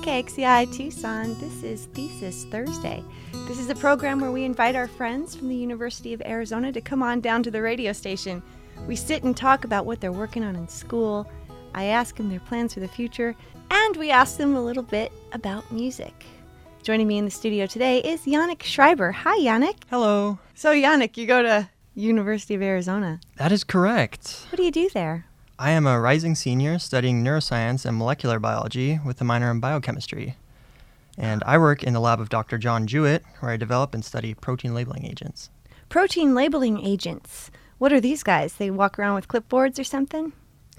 KXCI Tucson. This is Thesis Thursday. This is a program where we invite our friends from the University of Arizona to come on down to the radio station. We sit and talk about what they're working on in school. I ask them their plans for the future, and we ask them a little bit about music. Joining me in the studio today is Yannick Schreiber. Hi, Yannick. Hello. So, Yannick, you go to University of Arizona. That is correct. What do you do there? I am a rising senior studying neuroscience and molecular biology with a minor in biochemistry. And I work in the lab of Dr. John Jewett, where I develop and study protein labeling agents. Protein labeling agents. What are these guys? They walk around with clipboards or something?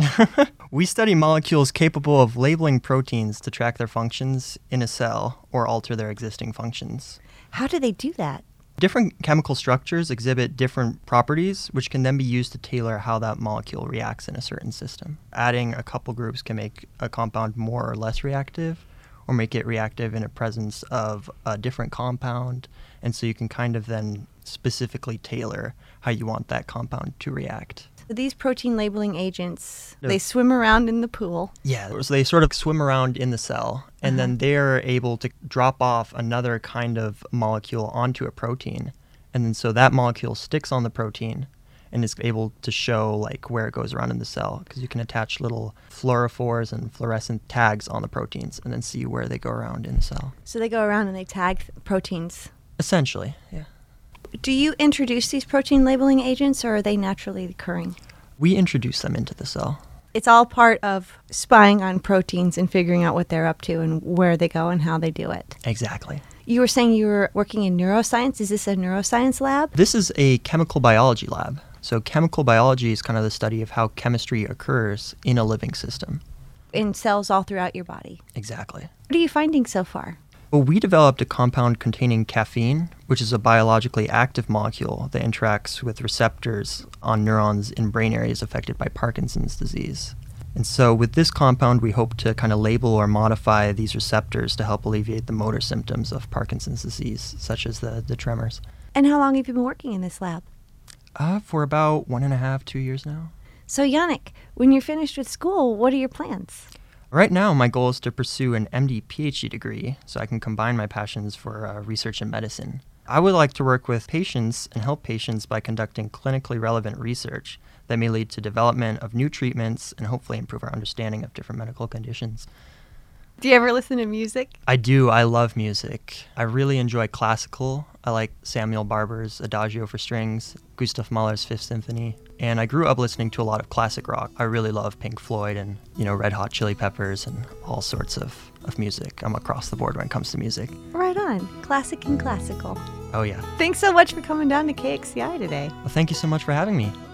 We study molecules capable of labeling proteins to track their functions in a cell or alter their existing functions. How do they do that? Different chemical structures exhibit different properties, which can then be used to tailor how that molecule reacts in a certain system. Adding a couple groups can make a compound more or less reactive, or make it reactive in the presence of a different compound, and so you can kind of then specifically tailor how you want that compound to react. These protein labeling agents, they swim around in the pool. Yeah, so they sort of swim around in the cell, and then they're able to drop off another kind of molecule onto a protein. And then so that molecule sticks on the protein and is able to show like where it goes around in the cell, because you can attach little fluorophores and fluorescent tags on the proteins and then see where they go around in the cell. So they go around and they tag proteins. Essentially, yeah. Do you introduce these protein labeling agents, or are they naturally occurring? We introduce them into the cell. It's all part of spying on proteins and figuring out what they're up to and where they go and how they do it. Exactly. You were saying you were working in neuroscience. Is this a neuroscience lab? This is a chemical biology lab. So chemical biology is kind of the study of how chemistry occurs in a living system. In cells all throughout your body. Exactly. What are you finding so far? Well, we developed a compound containing caffeine, which is a biologically active molecule that interacts with receptors on neurons in brain areas affected by Parkinson's disease. And so with this compound, we hope to kind of label or modify these receptors to help alleviate the motor symptoms of Parkinson's disease, such as the tremors. And how long have you been working in this lab? For about 1.5, 2 years now. So, Yannick, when you're finished with school, what are your plans? Right now, my goal is to pursue an MD PhD degree so I can combine my passions for research in medicine. I would like to work with patients and help patients by conducting clinically relevant research that may lead to development of new treatments and hopefully improve our understanding of different medical conditions. Do you ever listen to music? I do. I love music. I really enjoy classical. I like Samuel Barber's Adagio for strings, Gustav Mahler's Fifth Symphony, and I grew up listening to a lot of classic rock. I really love Pink Floyd and, Red Hot Chili Peppers and all sorts of music. I'm across the board when it comes to music. Right on. Classic and classical. Oh, yeah. Thanks so much for coming down to KXCI today. Well, thank you so much for having me.